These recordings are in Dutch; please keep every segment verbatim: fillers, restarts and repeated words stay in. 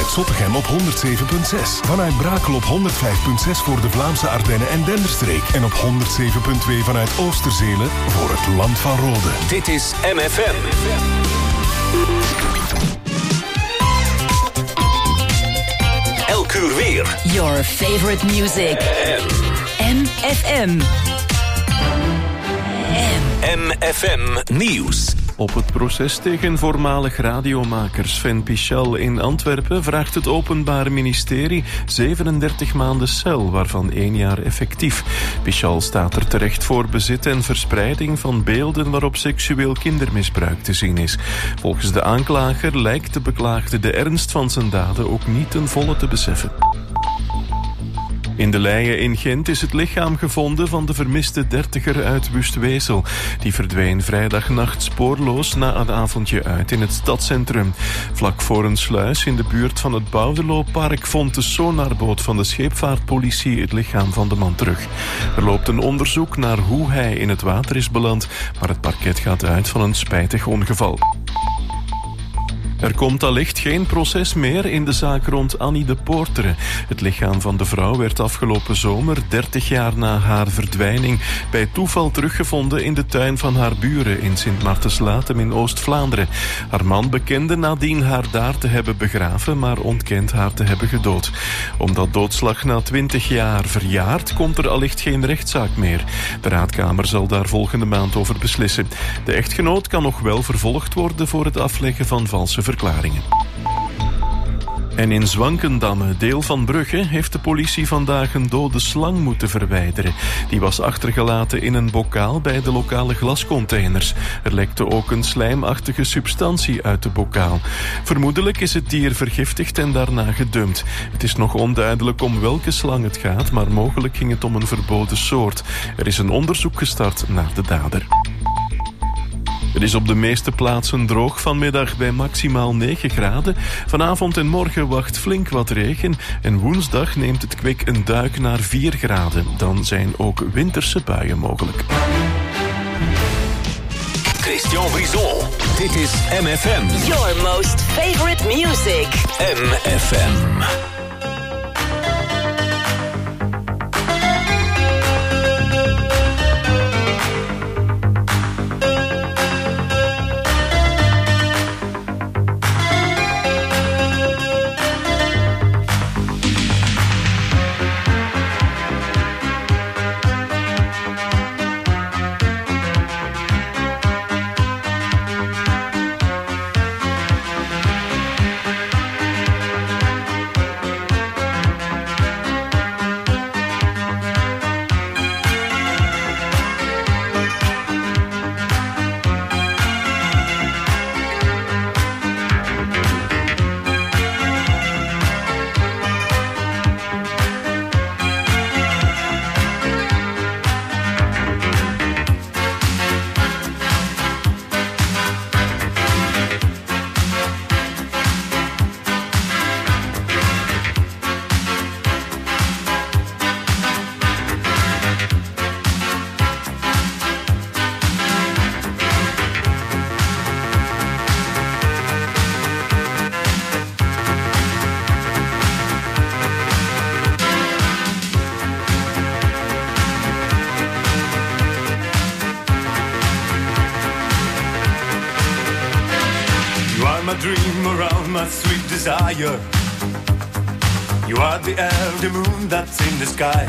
Vanuit Zottegem op honderd zeven komma zes. Vanuit Brakel op honderd vijf komma zes voor de Vlaamse Ardennen en Denderstreek. En op honderd zeven komma twee vanuit Oosterzelen voor het Land van Rode. Dit is M F M. Elk uur weer. Your favorite music. M F M. M F M Nieuws. Op het proces tegen voormalig radiomaker Sven Pichal in Antwerpen vraagt het Openbaar Ministerie zevenendertig maanden cel, waarvan één jaar effectief. Pichal staat er terecht voor bezit en verspreiding van beelden waarop seksueel kindermisbruik te zien is. Volgens de aanklager lijkt de beklaagde de ernst van zijn daden ook niet ten volle te beseffen. In de Leie in Gent is het lichaam gevonden van de vermiste dertiger uit Wustwezel. Die verdween vrijdagnacht spoorloos na een avondje uit in het stadscentrum. Vlak voor een sluis in de buurt van het Boudelooppark vond de sonarboot van de scheepvaartpolitie het lichaam van de man terug. Er loopt een onderzoek naar hoe hij in het water is beland, maar het parket gaat uit van een spijtig ongeval. Er komt allicht geen proces meer in de zaak rond Annie de Poortere. Het lichaam van de vrouw werd afgelopen zomer, dertig jaar na haar verdwijning, bij toeval teruggevonden in de tuin van haar buren in Sint-Martens-Latem in Oost-Vlaanderen. Haar man bekende nadien haar daar te hebben begraven, maar ontkent haar te hebben gedood. Omdat doodslag na twintig jaar verjaart, komt er allicht geen rechtszaak meer. De raadkamer zal daar volgende maand over beslissen. De echtgenoot kan nog wel vervolgd worden voor het afleggen van valse verklaringen. En in Zwankendamme, deel van Brugge, heeft de politie vandaag een dode slang moeten verwijderen. Die was achtergelaten in een bokaal bij de lokale glascontainers. Er lekte ook een slijmachtige substantie uit de bokaal. Vermoedelijk is het dier vergiftigd en daarna gedumpt. Het is nog onduidelijk om welke slang het gaat, maar mogelijk ging het om een verboden soort. Er is een onderzoek gestart naar de dader. Het is op de meeste plaatsen droog vanmiddag bij maximaal negen graden. Vanavond en morgen wacht flink wat regen. En woensdag neemt het kwik een duik naar vier graden. Dan zijn ook winterse buien mogelijk. Christian Brison. Dit is M F M. Your most favorite music. M F M. Dream around my sweet desire. You are the air, the moon that's in the sky.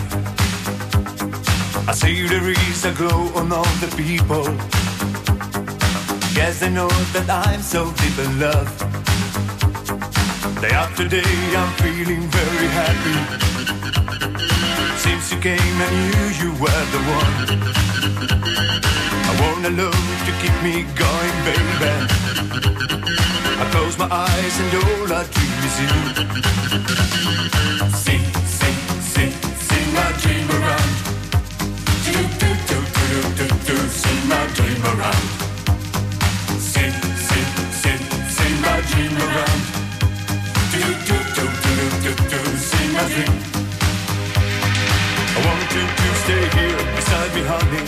I see there is a glow on all the people. Guess they know that I'm so deep in love. Day after day I'm feeling very happy. Since you came I knew you were the one. I want a love to keep me going, baby. I close my eyes and all I dream is you. Sing, sing, sing, sing my dream around. Do, do, do, do, do, do, sing my dream around. Sing, sing, sing, sing my dream around. Do, do, do, do, do, do, sing my dream. I want you to stay here beside me, honey.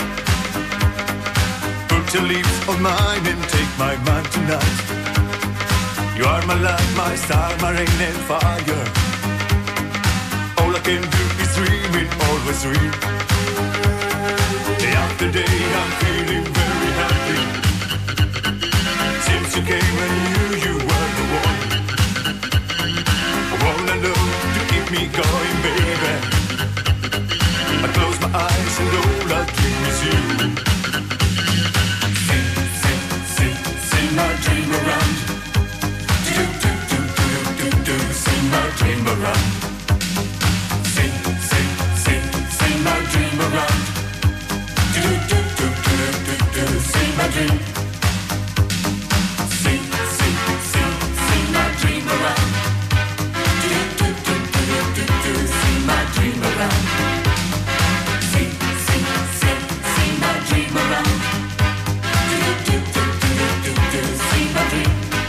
Put your lips on mine and take my mind tonight. You are my light, my star, my rain and fire. All I can do is dream it, always dream. Day after day I'm feeling very happy. Since you came I knew you were the one. All alone to keep me going, baby. I close my eyes and all I dream is you. Sing, sing, sing, sing my dream around. Do, do, do, do, do, do, sing my dream around. Sing, sing, sing, sing my dream around. Do, do, do, do, do, do, sing my dream. Sing, sing, sing, sing my dream around. Do, do, do, do, do, do, sing my dream around. Sing, sing, sing, sing my dream around. Do, do, do, do, do, do, sing my dream.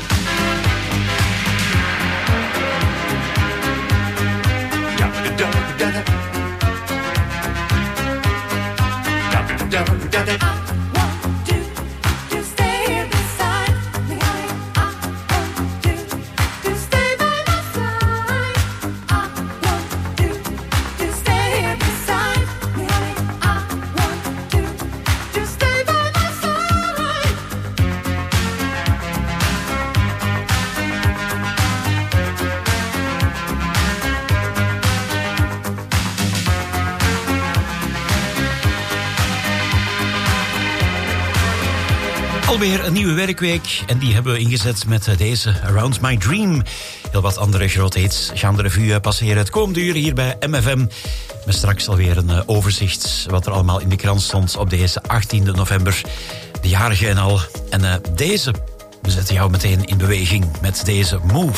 Alweer een nieuwe werkweek en die hebben we ingezet met deze Around My Dream. Heel wat andere grote hits gaan de revue passeren het komende uur hier bij M F M. Met straks alweer een overzicht wat er allemaal in de krant stond op deze achttiende november. De jarige en al. En uh, deze, we zetten jou meteen in beweging met deze Move.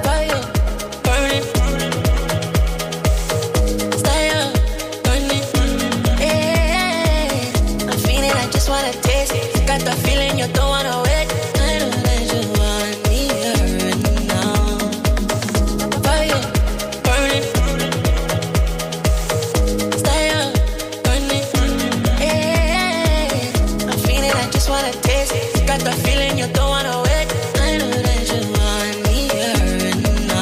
Got the feeling you don't wanna wait. I know that you want me here and now. Fire burning, stay up burning. Yeah, I'm feeling I just wanna taste. Got the feeling you don't wanna wait. I know that you want me here and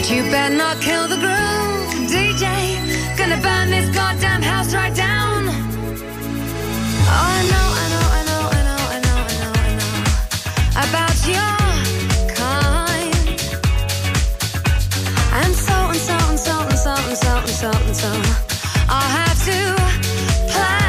you better not kill the groove, D J. Gonna burn this goddamn house right down. Oh, I know, I know, I know, I know, I know, I know, I know about your kind. And so and so and so and so and so and so and so I'll have to play.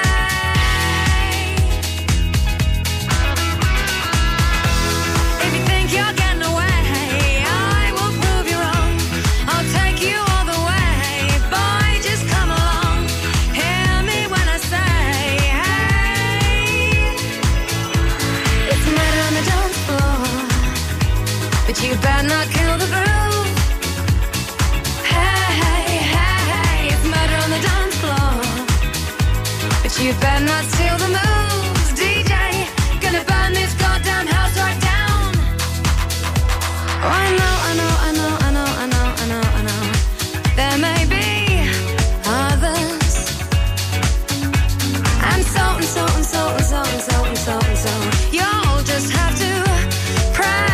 If you think you're getting away, I will prove you wrong. I'll take you all the way. Boy, just come along. Hear me when I say, hey. It's murder on the dance floor, but you better not kill the groove. Hey, hey, hey, it's murder on the dance floor, but you better not steal the moves, D J. Gonna burn this goddamn house right down. Oh, I know, I know, I know, I know, I know, I know, I know. There may be others, and so and so and so and so and so and so and so. You'll just have to pray.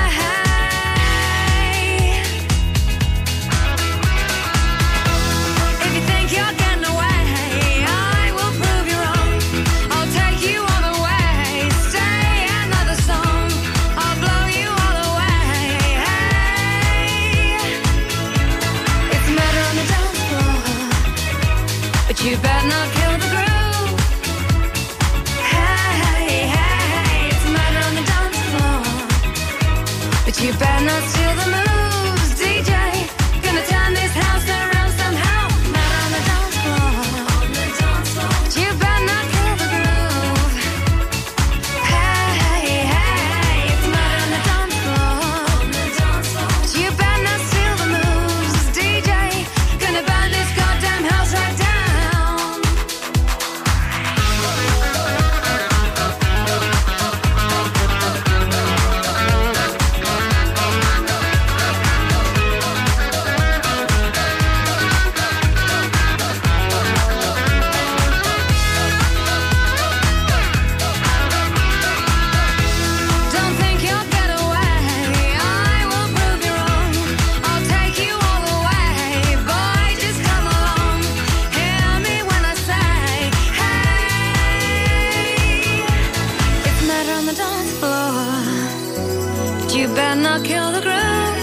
If you think you're getting away, I will prove you wrong. I'll take you all the way. Stay another song. I'll blow you all away. Hey, it's murder on the dance floor, but you better not kill the groove. Hey, hey, hey, it's murder on the dance floor, but you better not steal the moves, D J. Gonna turn this house around somehow. Murder on the dance floor, but you better not kill the groove. Hey, hey, hey, it's murder on the dance floor, but you better not steal the moves, D J. Gonna burn this goddamn house right down. Don't think you'll get away. I will prove you wrong. I'll take you all the way. Boy, just come along. Hear me when I say, hey. It's murder on the dance floor, but you better not kill the groove.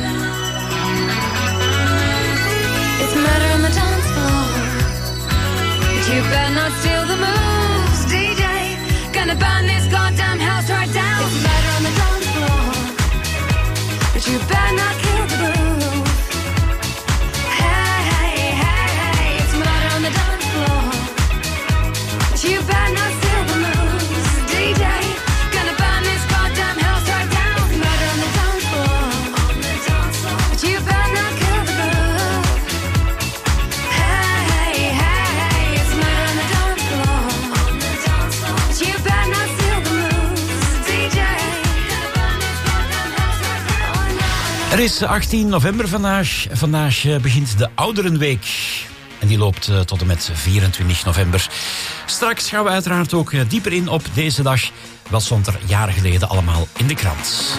It's murder on the dance floor, but you better not steal the moves, D J. Gonna burn this goddamn house right down. It's murder on the dance floor, but you better not kill the groove. Hey, hey, hey, hey, it's murder on the dance floor, but you better not steal the moves, D J. Gonna burn this goddamn house right down. It's murder on the dance floor, but you better not kill the groove. Hey, hey, hey, it's murder on the dance floor, but you better not steal the moves, D J. Gonna burn this goddamn house right down. Oh, no. Er is achttien november vandaag. Vandaag eh, begint de Ouderenweek. En die loopt eh, tot en met vierentwintig november. Straks gaan we uiteraard ook eh, dieper in op deze dag. Wat stond er jaren geleden allemaal in de krant.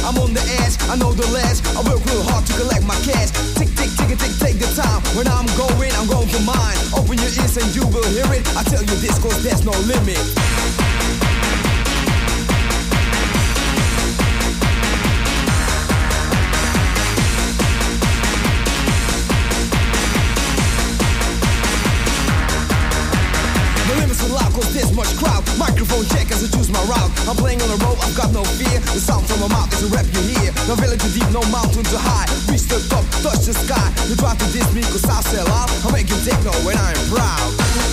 I'm on the edge, I know the ledge. I work real hard to collect my cash. Tick, tick, tick, tick, take the time. When I'm going, I'm going for mine. Open your ears and you will hear it. I tell you this cause there's no limit. Cause there's much crowd. Microphone check as I choose my route. I'm playing on the road, I've got no fear. The sound from my mouth is a rap you hear. No village too deep, no mountain too high. Reach the top, touch the sky. You try to diss me cause I sell out. I'm making techno when I'm proud.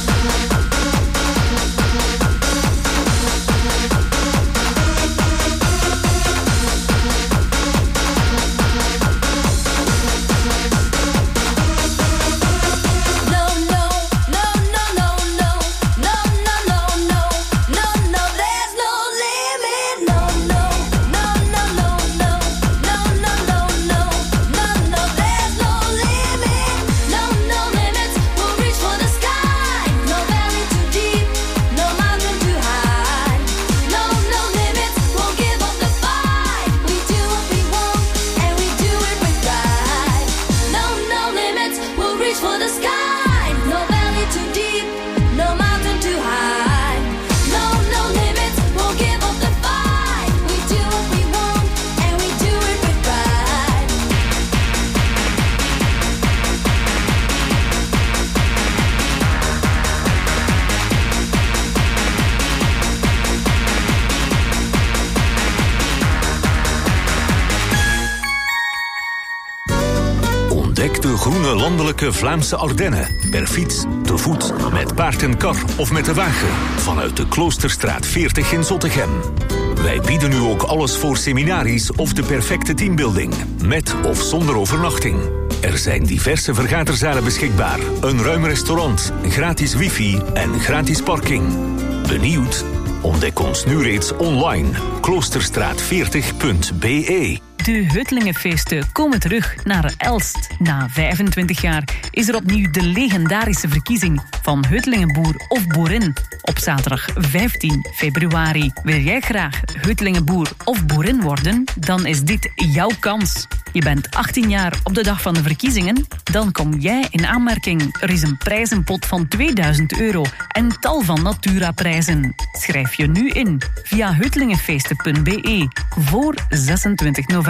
De groene landelijke Vlaamse Ardennen. Per fiets, te voet, met paard en kar of met de wagen. Vanuit de Kloosterstraat veertig in Zottegem. Wij bieden nu ook alles voor seminaries of de perfecte teambuilding. Met of zonder overnachting. Er zijn diverse vergaderzalen beschikbaar. Een ruim restaurant, gratis wifi en gratis parking. Benieuwd? Ontdek ons nu reeds online. kloosterstraat veertig punt b e. De Hutlingenfeesten komen terug naar Elst. Na vijfentwintig jaar is er opnieuw de legendarische verkiezing van Hutlingenboer of boerin op zaterdag vijftien februari. Wil jij graag Hutlingenboer of boerin worden? Dan is dit jouw kans. Je bent achttien jaar op de dag van de verkiezingen? Dan kom jij in aanmerking. Er is een prijzenpot van tweeduizend euro en tal van Natura-prijzen. Schrijf je nu in via hutlingenfeesten punt b e voor zesentwintig november.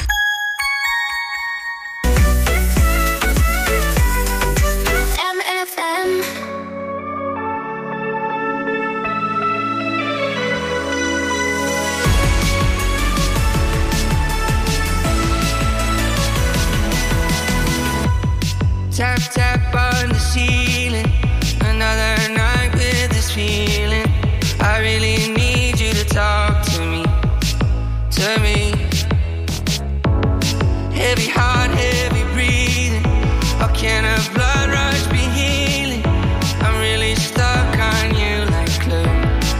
Tap, tap on the ceiling. Another night with this feeling. I really need you to talk to me, to me. Heavy heart, heavy breathing. How can a blood rush be healing? I'm really stuck on you like glue.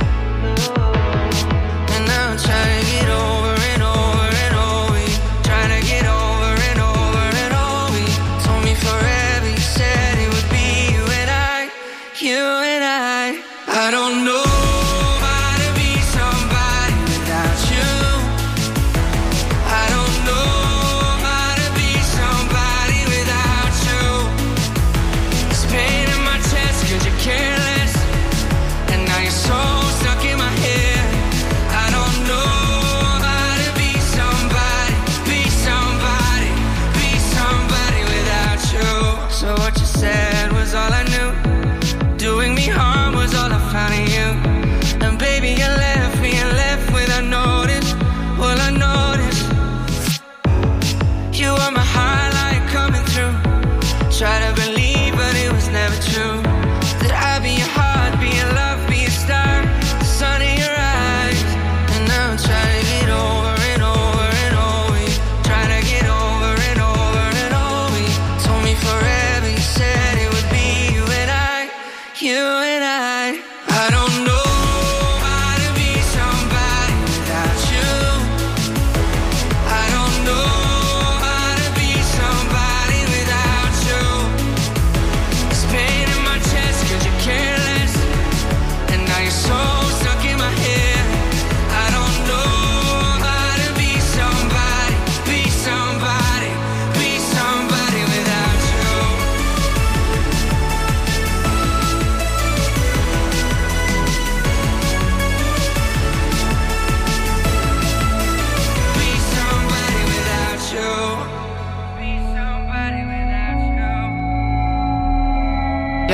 And now I'm trying to get over and over and over you. Trying to get over and over and over you. Told me forever, you said it would be you and I. You and I. I don't know how to be somebody without you. I don't know how to be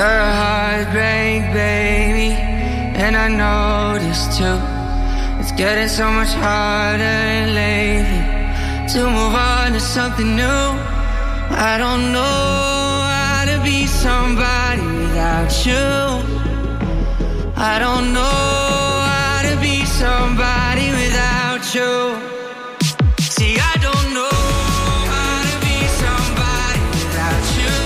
You're a heartbreak, baby, and I noticed too. It's getting so much harder lately to move on to something new. I don't know how to be somebody without you. I don't know how to be somebody without you. See, I don't know how to be somebody without you.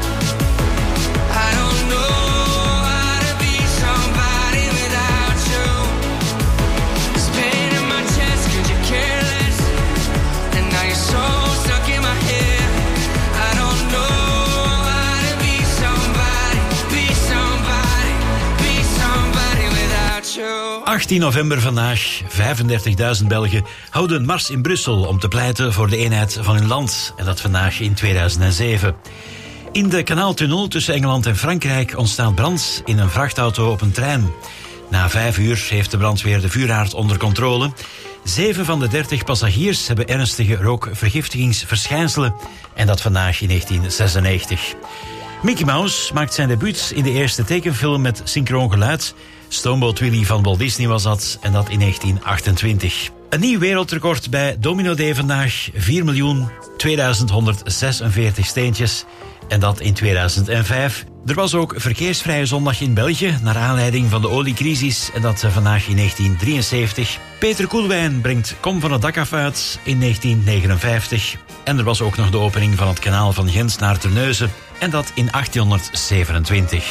I don't know how to be somebody without you. This pain in my chest, could you care less? And now you're so stuck in my head. I don't know how to be somebody, be somebody, be somebody without you. achttien november vandaag, vijfendertigduizend Belgen houden een mars in Brussel om te pleiten voor de eenheid van hun land. En dat vandaag in tweeduizend zeven. In de kanaaltunnel tussen Engeland en Frankrijk ontstaat brand in een vrachtauto op een trein. Na vijf uur heeft de brandweer de vuurhaard onder controle. Zeven van de dertig passagiers hebben ernstige rookvergiftigingsverschijnselen. En dat vandaag in negentien zesennegentig. Mickey Mouse maakt zijn debuut in de eerste tekenfilm met synchroon geluid. Stoomboot Willy van Walt Disney was dat, en dat in negentien achtentwintig. Een nieuw wereldrecord bij Domino Day vandaag. vier miljoen tweeduizendhonderdzesenveertig steentjes. En dat in tweeduizend vijf. Er was ook verkeersvrije zondag in België, naar aanleiding van de oliecrisis. En dat vandaag in negentien drieënzeventig. Peter Koelewijn brengt Kom van het dak af uit in negentien negenenvijftig. En er was ook nog de opening van het kanaal van Gens naar Terneuzen. En dat in achttienhonderdzevenentwintig.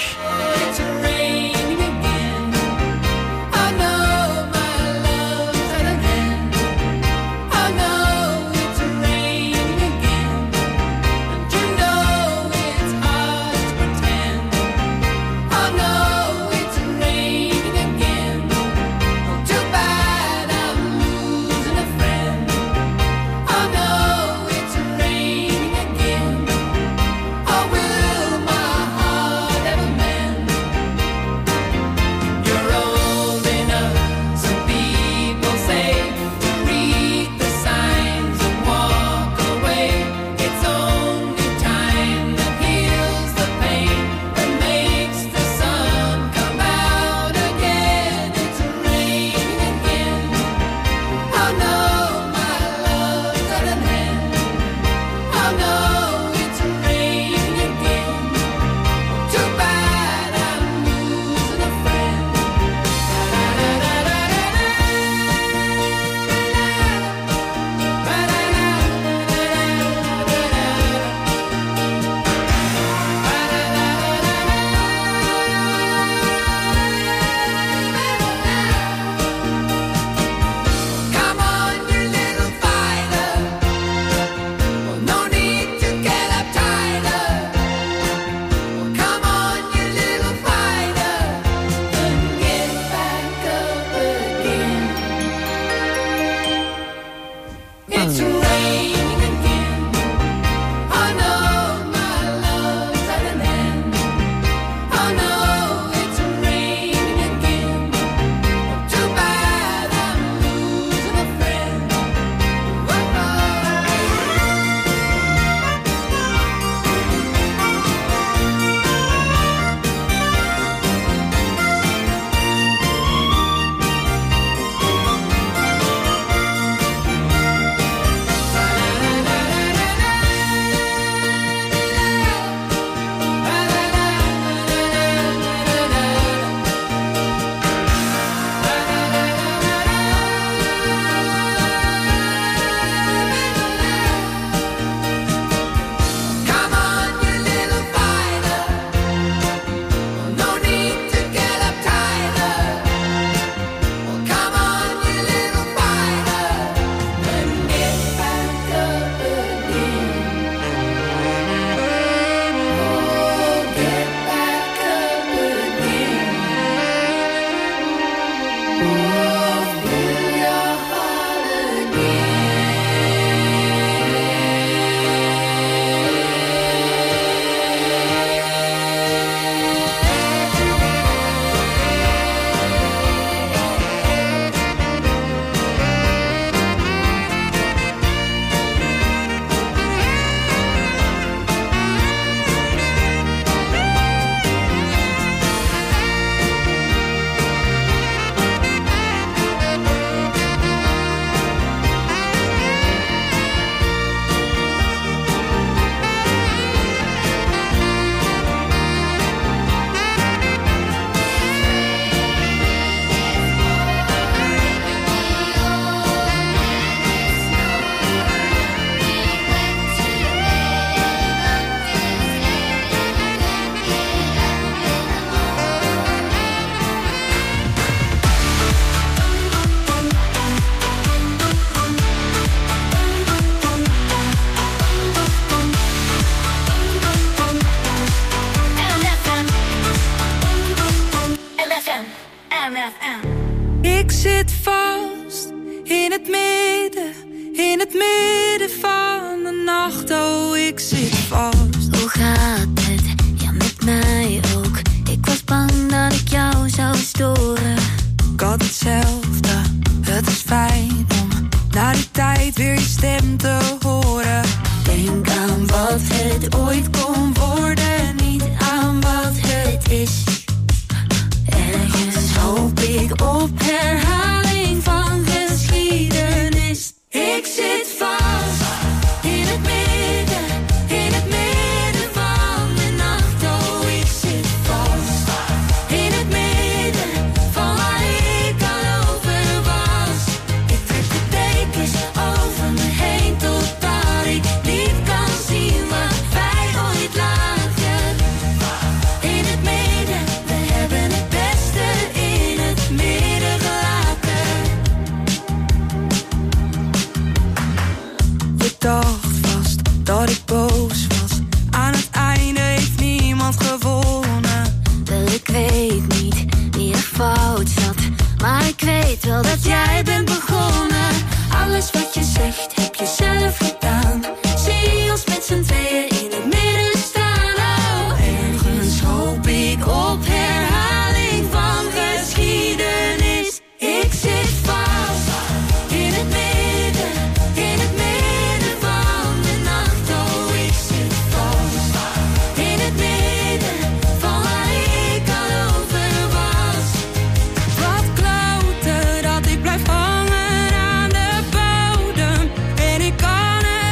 nacht, oh ik zit vast. Hoe gaat het? Ja, met mij ook. Ik was bang dat ik jou zou storen. Ik had hetzelfde, het is fijn om na die tijd weer je stem te horen. Denk aan wat het ooit kon worden, niet aan wat het is. Ergens hoop ik op herhaling van geschiedenis. Ik zit vast in het midden, in het midden van de nacht. Oh, ik zit vast in het midden van waar ik al over was. Ik trek de dekens over me heen totdat ik niet kan zien wat wij ooit lagen. In het midden, we hebben het beste in het midden gelaten. Je dacht vast dat ik boos was. Aan het einde heeft niemand gewonnen. Wel, ik weet niet wie er fout zat, maar ik weet wel dat jij bent begonnen. Alles wat je zegt heb je zelf gedaan. Zie ons met z'n tweeën in het midden staan. Oh, ergens hoop ik op herhaling van geschiedenis. Ik zit vast in het midden, in het midden van de nacht. Oh, ik zit vast in het midden van waar ik al over was. Wat kloten dat ik blijf hangen aan de bodem. En ik kan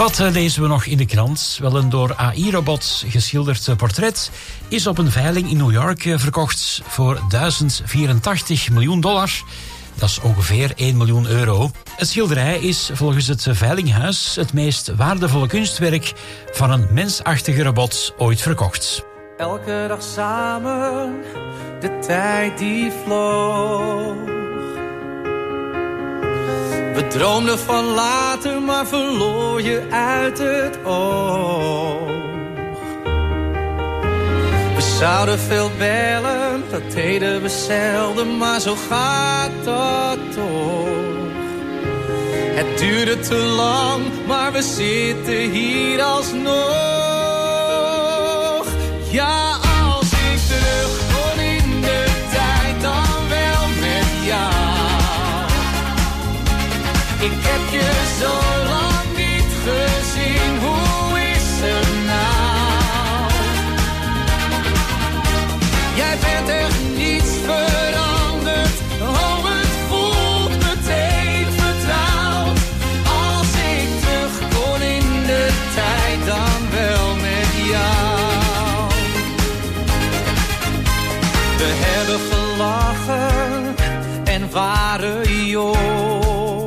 Wat uh, lezen we nog in de krant? Wel, een door A I-robot geschilderd uh, portret is op een veiling in New York uh, verkocht voor duizend vierentachtig miljoen dollar. Dat is ongeveer één miljoen euro. Het schilderij is volgens het veilinghuis het meest waardevolle kunstwerk van een mensachtige robot ooit verkocht. Elke dag samen, de tijd die vloog. We droomden van later, maar verloor je uit het oog. We zouden veel bellen, dat deden we zelden, maar zo gaat dat toch. Het duurde te lang, maar we zitten hier alsnog. Ja, als ik terug kon in de tijd, dan wel met jou. Ik heb je zo lang niet gezien, hoe is het nou? Jij bent echt niets veranderd, oh het voelt meteen vertrouwd. Als ik terug kon in de tijd, dan wel met jou. We hebben gelachen en waren jong.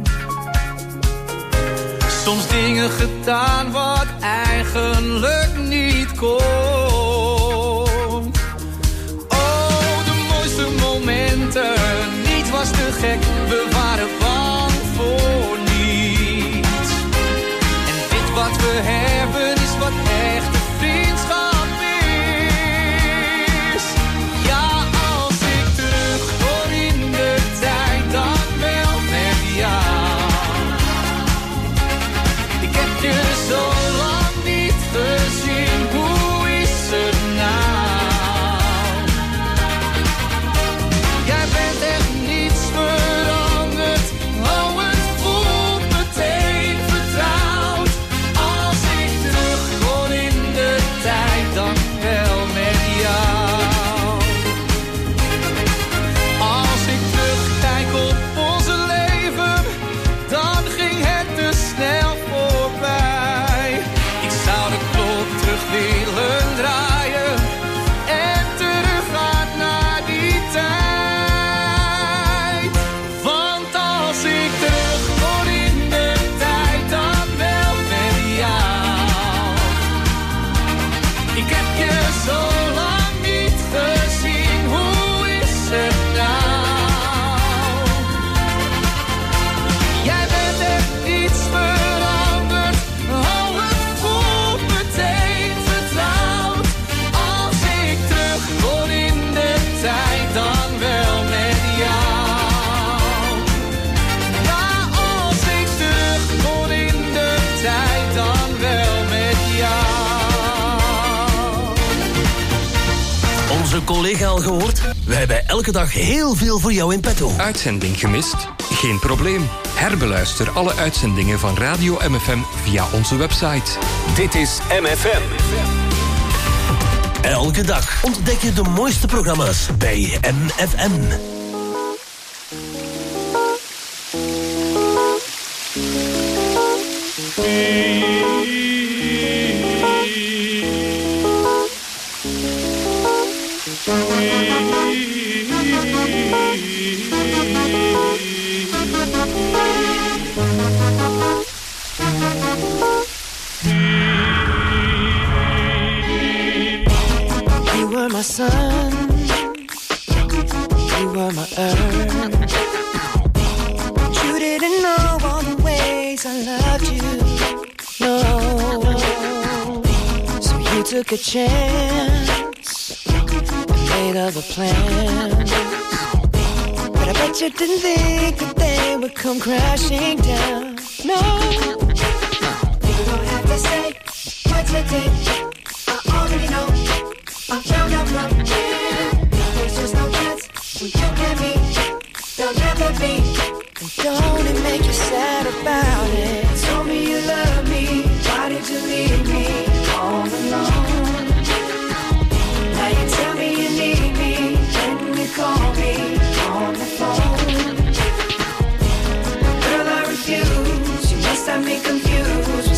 Soms dingen gedaan wat eigenlijk niet kon. Oh, de mooiste momenten, niets was te gek, we waren bang voor niets. En dit wat we hebben is wat echte vriendschap is. Ja, als ik terug kon in de tijd, dan wel met jou. Je zo lang niet gezien, hoe is het nou? Jij bent echt niets veranderd, oh het voelt meteen vertrouwd. Als ik terug kon in de tijd, dan wel met jou. Als ik terugkijk op onze leven, dan ging het te snel voorbij. Ik zou de klok terug willen draaien en teruggaan naar die tijd. Want als ik terug kon in de tijd, dan wel met jou. Ik heb je zo lang niet gezien, hoe is het nou? Jij bent echt niets veranderd, oh het voelt meteen vertrouwd. Als ik terug kon in de tijd, dan wel met jou. Ja, als ik terug kon in de tijd, dan wel met jou. Onze collega al gehoord? We hebben elke dag heel veel voor jou in petto. Uitzending gemist? Geen probleem. Herbeluister alle uitzendingen van Radio M F M via onze website. Dit is M F M. Elke dag ontdek je de mooiste programma's bij M F M. You were my sun, you were my earth. You didn't know all the ways I loved you, no. So you took a chance and made other plans. But I bet you didn't think that they would come crashing down, no. You don't have to say what you did, I already know. I found out from here, there's just no chance when you and me, there'll never be. And don't it make you sad about it? Told me you love me, why did you leave me all alone? Now you tell me you need me, when you call me on the phone. Girl, I refuse, you must have me confused with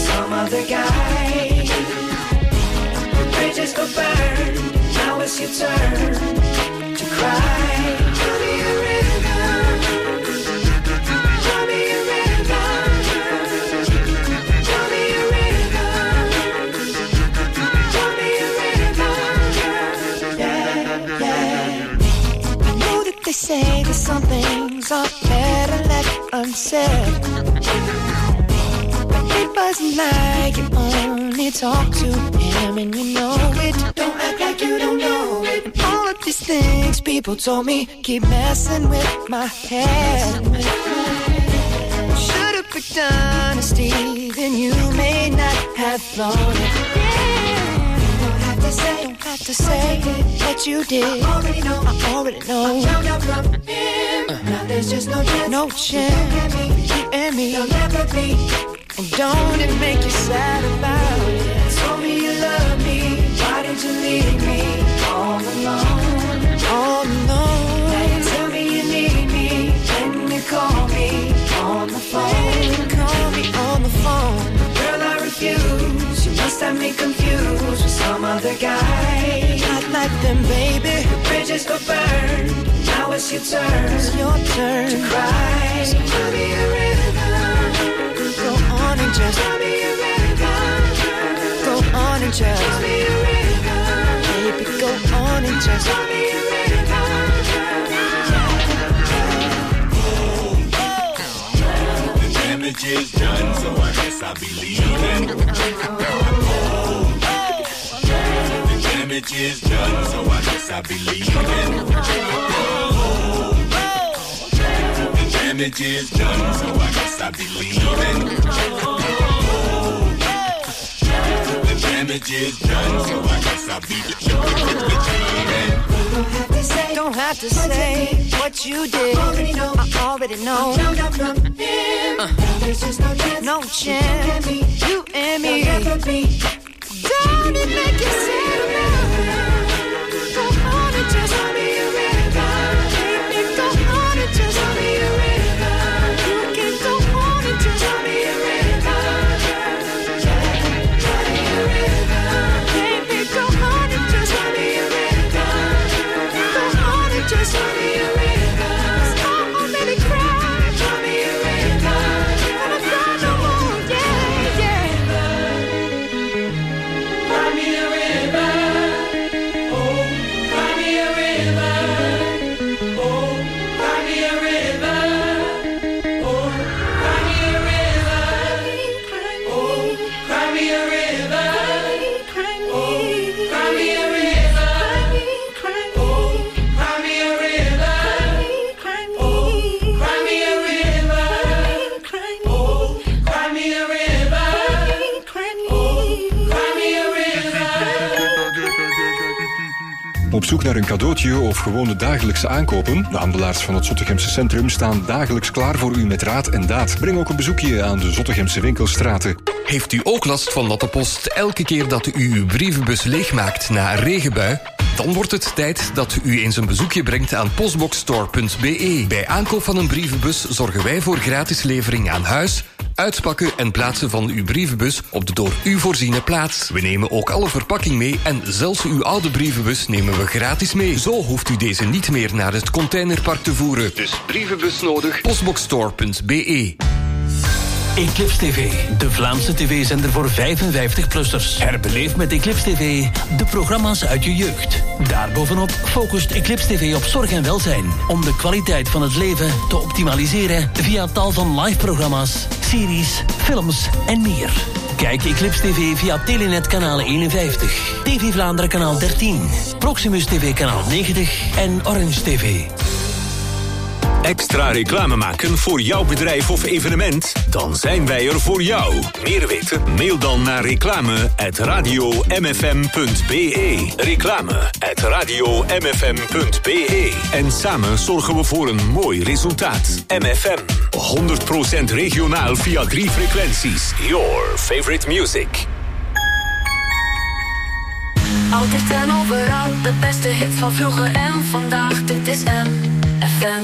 other guy. The bridges go burn, now it's your turn to cry. Tell me a rhythm, tell me a rhythm, tell me a rhythm, tell me a rhythm, yeah, yeah. I know that they say that some things are better left unsaid, but it wasn't like you only talk to him and you know it. Don't act like you don't know it. And all of these things people told me keep messing with my head. Should've picked honesty, then you may not have thrown it. Don't have to say, don't have to say what you did. I already know, I already know. I found out from him. Uh, now there's just no chance, no chance. You and me, you'll never be. And don't it make you sad about it? Told me you love me, why did you leave me all alone? All alone. Now you tell me you need me, when you call me on the phone. Call me on the phone. Girl, I refuse, you must have me confused with some other guy. Not like them, baby. The bridges go burn, now it's your turn. It's your turn to cry. So tell me a rhythm. Go on and just tell me a rhythm. Go on and just tell me a rhythm. Baby, go on and just tell me a rhythm. The damage is done, so I guess I'll be leaving. The damage is done, so I guess I'll be leaving. The damage is done, so I guess I'll be leaving. The damage is done, so I guess I'll be leaving. Don't have to say, don't have to say what you did. I already know, I already know. I found out from him. Uh, There's just no chance, no chance. You and me, you'll never be. Don't it make you sad now? Go on and just tell me a rhythm. Baby, go on and just tell me a rhythm. You can go on and just tell me a rhythm. Tell me a rhythm. Baby, go on and just tell me a rhythm. Go on and just tell me a rhythm. I already cried. Tell me a rhythm. And I cry no more, yeah, yeah. Cry me a river, oh, cry me a river, oh, cry me a river, oh, cry me a river, oh, cry me a river, oh, cry me a river, oh, cry me a river, oh, cry me a river, oh, cry me a river, oh, cry me a river. Op zoek naar een cadeautje of gewoon de dagelijkse aankopen? De handelaars van het Zottegemse Centrum staan dagelijks klaar voor u met raad en daad. Breng ook een bezoekje aan de Zottegemse winkelstraten. Heeft u ook last van natte post elke keer dat u uw brievenbus leegmaakt na een regenbui? Dan wordt het tijd dat u eens een bezoekje brengt aan postboxstore punt b e. Bij aankoop van een brievenbus zorgen wij voor gratis levering aan huis, uitpakken en plaatsen van uw brievenbus op de door u voorziene plaats. We nemen ook alle verpakking mee en zelfs uw oude brievenbus nemen we gratis mee. Zo hoeft u deze niet meer naar het containerpark te voeren. Dus brievenbus nodig, postboxstore punt b e. Eclipse T V, de Vlaamse tv-zender voor vijfenvijftig-plussers. Herbeleef met Eclipse T V de programma's uit je jeugd. Daarbovenop focust Eclipse T V op zorg en welzijn, om de kwaliteit van het leven te optimaliseren via tal van live-programma's, series, films en meer. Kijk Eclipse T V via Telenet kanaal eenenvijftig, T V Vlaanderen kanaal dertien, Proximus T V kanaal negentig en Orange T V. Extra reclame maken voor jouw bedrijf of evenement? Dan zijn wij er voor jou. Meer weten? Mail dan naar reclame at radio m f m punt b e. Reclame at radio m f m punt b e. En samen zorgen we voor een mooi resultaat. M F M, honderd procent regionaal via drie frequenties. Your favorite music. Altijd en overal, de beste hits van vroeger en vandaag. Dit is M F M.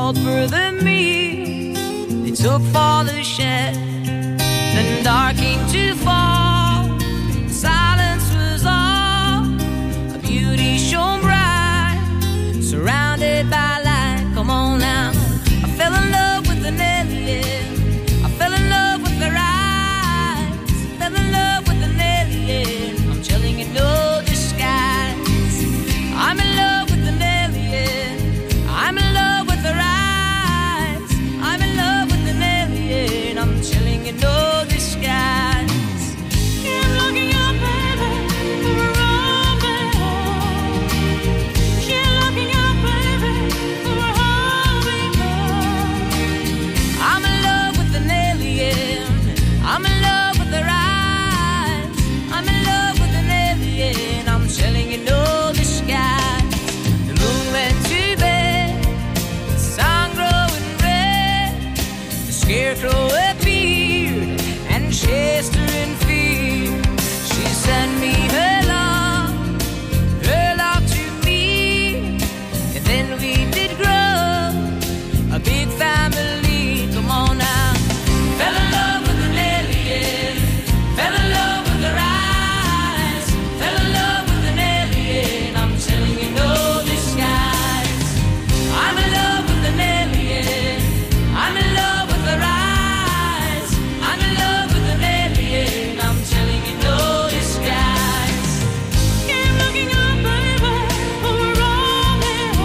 called for the meal. They took for the shed. Then dark came to fall. Silence was all. A beauty shone bright, surrounded by light. Come on now. I fell in love with an alien. I fell in love with her eyes. Fell in love with an alien. I'm telling you, no disguise. I'm in love with an alien. I'm in love with her eyes. I'm in love with an alien. I'm telling you, no disguise. Keep looking up, baby, for a romance. Keep looking up, baby, for a home. I'm in love with an alien. I'm in love with her eyes. I'm in love with an alien. I'm telling you, no disguise. The moon went to bed. The sun growing red. The scarecrow appeared and chased her in fear. She sent me her love, her love to me, and then we did grow a big family. Come on now. Fell in love with an alien. Fell in love with her eyes. Fell in love with an alien. I'm telling you, no disguise. I'm in love with an alien. I'm in love with her eyes. I'm in love with an alien. I'm telling you, no disguise. Keep looking up, baby, for a Romeo.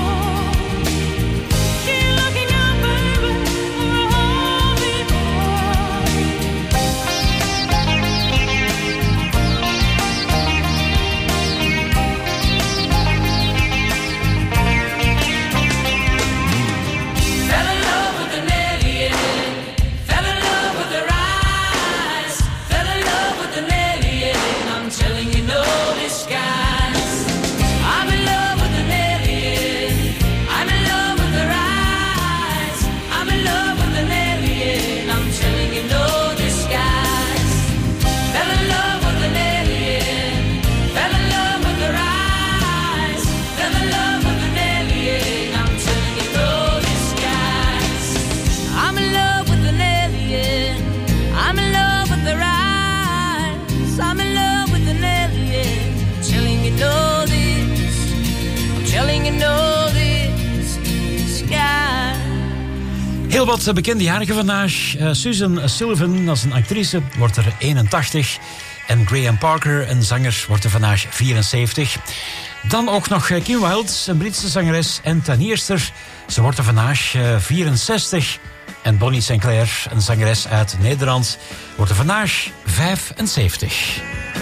Keep looking up, baby, for a homie boy. Fell in love with an alien. Fell in love with her eyes. Fell in love with an alien. I'm telling you, no disguise. I'm in love with an alien. I'm in love with her eyes. I'm in love with an alien. I'm telling you, no disguise. Fell in love with an alien. Fell in love with her eyes. Fell in love with an alien. I'm telling you, no disguise. I'm in love with an alien. I'm in love with her eyes. I'm in love with an alien. I'm telling you, no this. I'm telling you, no this disguise. Heel wat bekende jarigen vandaag. Uh, Susan Sullivan, dat is een actrice, wordt er eenentachtig. En Graham Parker, een zanger, wordt er vandaag vierenzeventig. Dan ook nog uh, Kim Wilde, een Britse zangeres en tuinierster. Ze wordt er vandaag uh, vierenzestig. En Bonnie Sinclair, een zangeres uit Nederland, wordt er vandaag vijfenzeventig.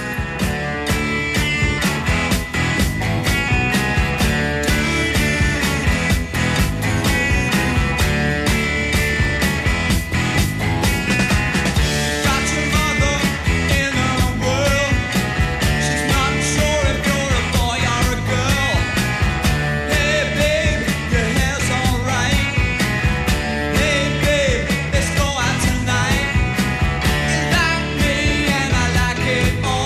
Got your mother in a whirl. She's not sure if you're a boy or a girl. Hey babe, your hair's alright. Hey babe, let's go out tonight. You like me and I like it all.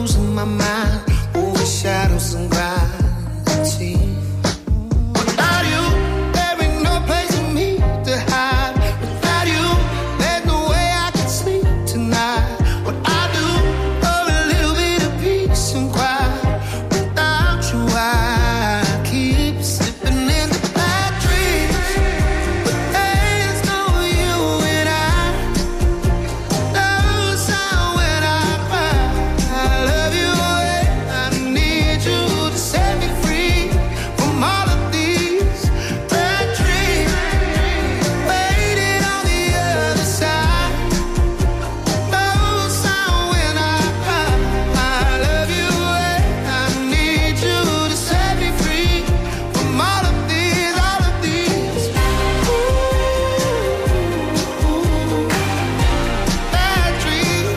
losing my mind over shadows and gravity. Without you, there ain't no place for me to hide. Without you, there's no way I can sleep tonight. What I do for a little bit of peace and quiet. Without you, I keep slipping into bad dreams. But there's no you and I. No sound when I cry. I love you and I need you to set me free from all of these bad dreams. Waiting on the other side. No sound when I cry. I love you and I need you to set me free from all of these, all of these bad dreams.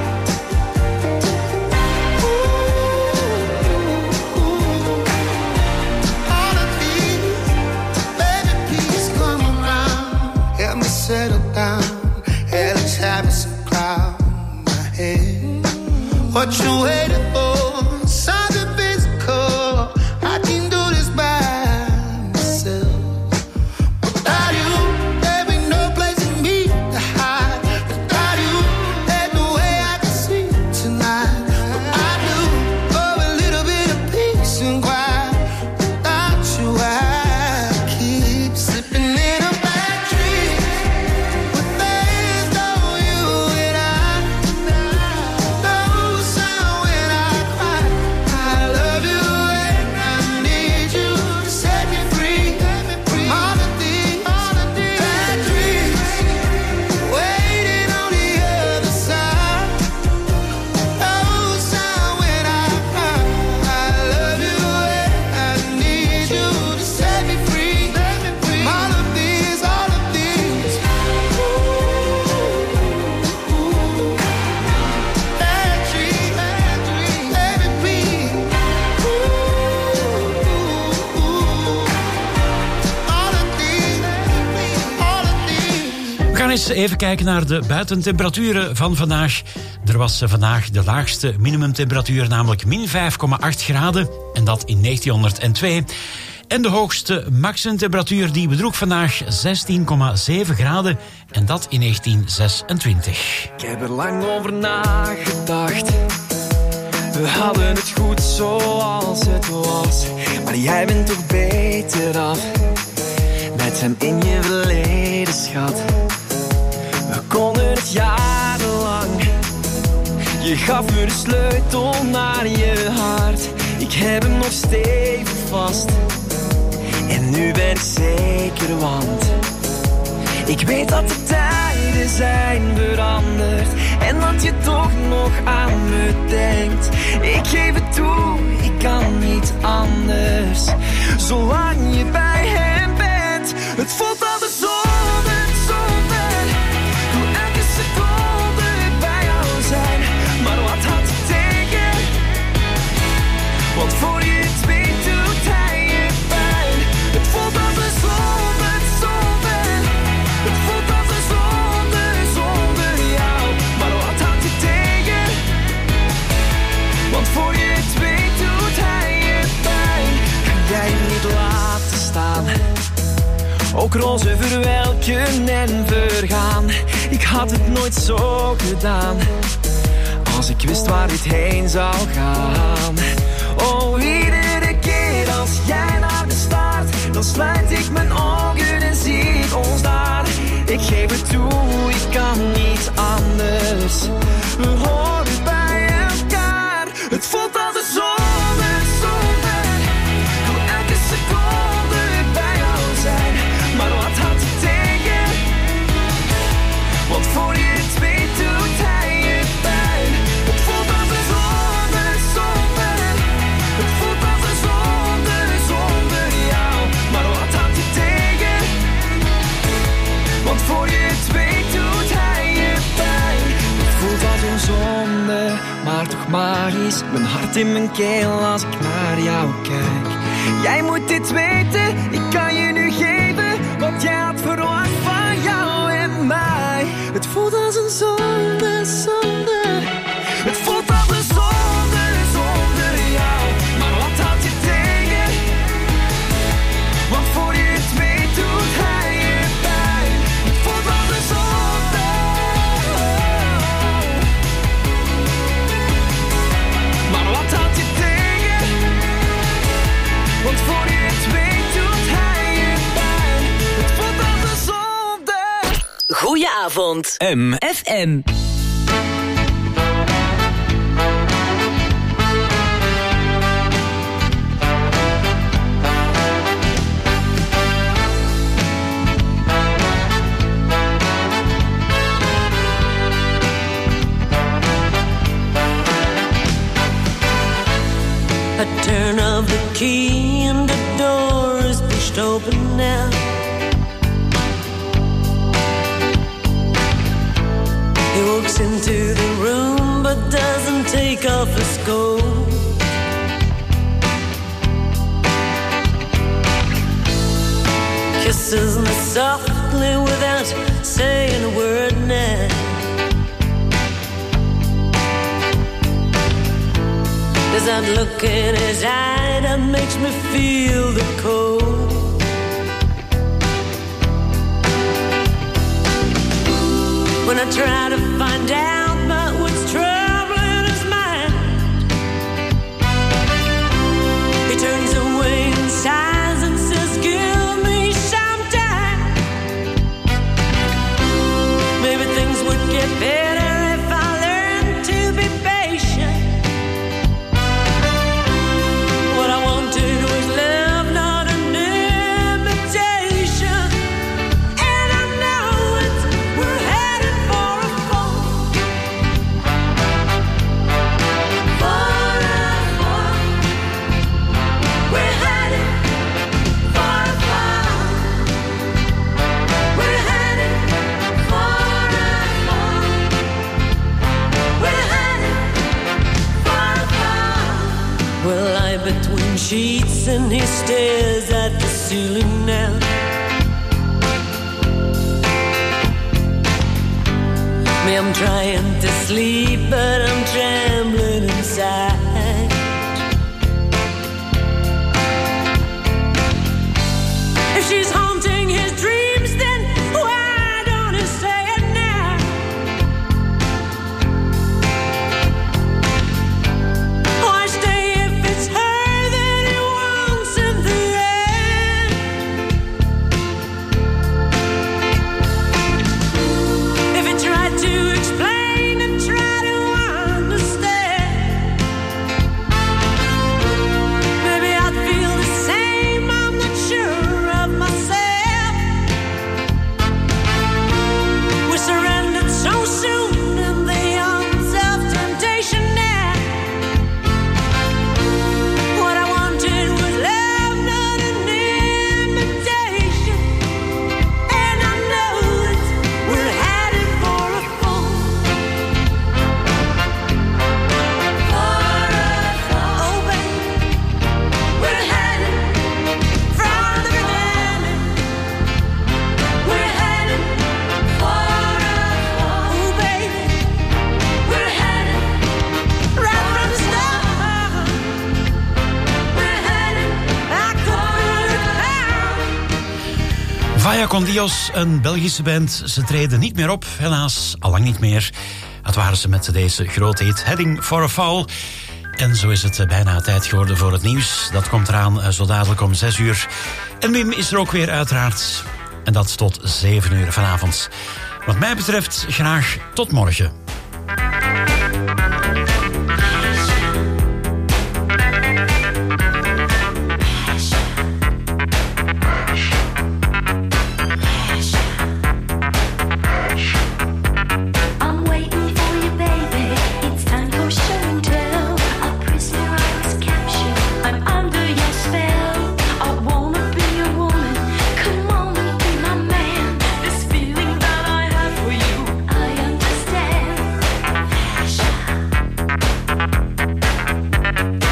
All of these, baby, please come around. Help me settle down. Yeah, let's have some cloud in my head. What you waiting for? Something physical. I can do this by myself. Without you, there ain't no place for me to hide. Without you, there's no way I can sleep tonight. What I do for a little bit of peace and quiet. Without you, I keep slipping in a bad dream. But there's no you and I. No sound when I cry. I love you and I need you to set me free from all of these, all of these bad dreams. Waiting on the other side. No sound when I cry. I love you and I need you to set me free from all of these, all of these bad dreams, bad dreams, baby, please. All of these, all of these. We gaan eens even kijken naar de buitentemperaturen van vandaag. Er was eh, vandaag de laagste minimumtemperatuur, namelijk min vijf komma acht graden. En dat in negentienhonderdtwee. En de hoogste maximumtemperatuur die bedroeg vandaag zestien komma zeven graden. En dat in negentien zesentwintig. Ik heb er lang over nagedacht. We hadden het goed zoals het was. Maar jij bent toch beter af. Met hem in je verleden, schat. We konden het jarenlang. Je gaf me de sleutel naar je hart. Ik heb hem nog stevig vast. En nu ben ik zeker, want ik weet dat de tijden zijn veranderd. En dat je toch nog aan me denkt. Ik geef het toe, ik kan niet anders. Zolang je bij hem bent. Het voelt altijd zonder, zonder. Ik wil elke seconde bij jou zijn. Maar wat houdt je tegen? Want voor je het weet doet hij je pijn. Het voelt altijd zonder, zonder. Het voelt altijd zonder, zonder jou. Maar wat houdt je tegen? Want voor je het weet doet hij je pijn. Kan jij hem niet laten staan? Ook rozen verwelken en vergaan. Ik had het nooit zo gedaan. Als ik wist waar dit heen zou gaan. Oh, iedere keer als jij naar me staart, dan sluit ik mijn ogen en zie ik ons daar. Ik geef het toe, ik kan niet anders. We horen bij elkaar. Het voelt altijd zonder, zonder. Ik wil elke seconde bij jou zijn. Maar wat houdt je tegen? Want voor je het weet doet hij je pijn. Het voelt altijd zonder, zonder. Het voelt altijd zonder, zonder jou. Maar wat houdt je tegen? Want voor je het weet doet hij je pijn. Het voelt als een zonde, maar toch magisch. Mijn hart in mijn keel als ik naar jou kijk. Jij moet dit weten, ik kan je nu geven wat jij had verwacht van jou en mij. Het voelt als een zonde, zonde. Het voelt als een zonde, vond. M. F M. A turn of the key and the door is pushed open now. He walks into the room but doesn't take off his coat. Kisses me softly without saying a word now. There's that look in his eye that makes me feel the cold. When I try to find out about what's troubling his mind, he turns away and sighs and says, give me some time. Maybe things would get better if I learned to be patient. What I wanted was love, not an imitation. And I know it, we're headed for a fall. For a fall. We're headed for a fall. We're headed for a fall. We're headed for a fall. We'll lie between sheets and he stares at the ceiling now. Me, I'm trying to sleep, but I'm trembling inside. If she's haunting his dreams, then why don't he say it now? Why stay if it's her that he wants in the end? If he tried to explain and try to understand, maybe I'd feel the same. I'm not sure of myself. We surrendered so soon in the arms of temptation now. What I wanted was love, not an imitation. And I know it, we're headed for a fall. For a fall. Oh, baby, we're headed from the beginning. We're headed for a fall. Oh, baby, we're headed right from the start. We're headed back to Vaya con Dios, een Belgische band. Ze treden niet meer op, helaas, allang niet meer. Dat waren ze met deze grote hit Heading for a Fall. En zo is het eh, bijna tijd geworden voor het nieuws. Dat komt eraan eh, zo dadelijk om zes uur. En Wim is er ook weer uiteraard. En dat tot zeven uur vanavond. Wat mij betreft graag tot morgen.